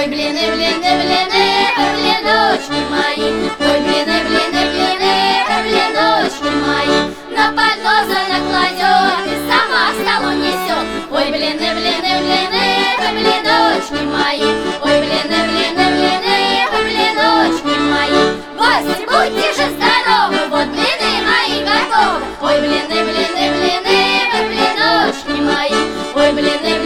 блины, блины, блины, блиночки мои. Ой, блины, блины, блины, блиночки мои. На поднос она кладет и сама к столу несет. Ой, блины, блины, блины, блиночки мои. Ой, блины, блины, блины, блиночки мои. Гости, будьте же здоровы, вот блины мои готовы. Ой, блины, блины, блины, блиночки мои. Ой, блины,